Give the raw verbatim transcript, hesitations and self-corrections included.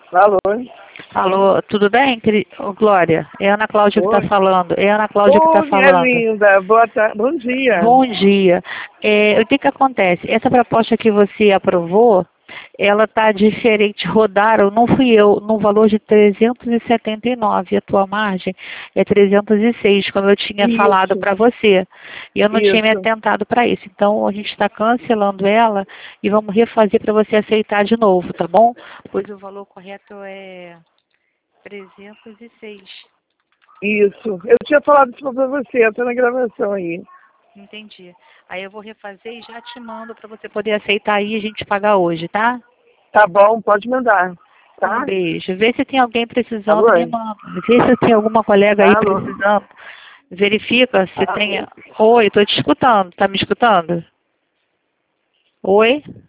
Alô? Alô, tudo bem, Cri- Ô, Glória? É a Ana Cláudia que Oi. está falando. É a Ana Cláudia que Ô, está minha falando. linda, boa tarde, bom dia. Bom dia. É, o que que acontece? Essa proposta que você aprovou, ela está diferente. Rodaram, não fui eu, no valor de trezentos e setenta e nove. A tua margem é trezentos e seis, como eu tinha falado Isso, para você. E eu não tinha me isso, atentado para isso. Então, a gente está cancelando ela e vamos refazer para você aceitar de novo, tá bom? Pois o valor correto é trezentos e seis. isso. Eu tinha falado isso pra você, eu tô na gravação aí. Entendi. Aí eu vou refazer e já te mando para você poder aceitar aí e a gente pagar hoje, tá? Tá bom, pode mandar, Um tá? beijo. Vê se tem alguém precisando, Alô? me manda. Vê se tem alguma colega aí Alô? precisando. Verifica se tem. Alô? Oi, tô te escutando. Tá me escutando? Oi?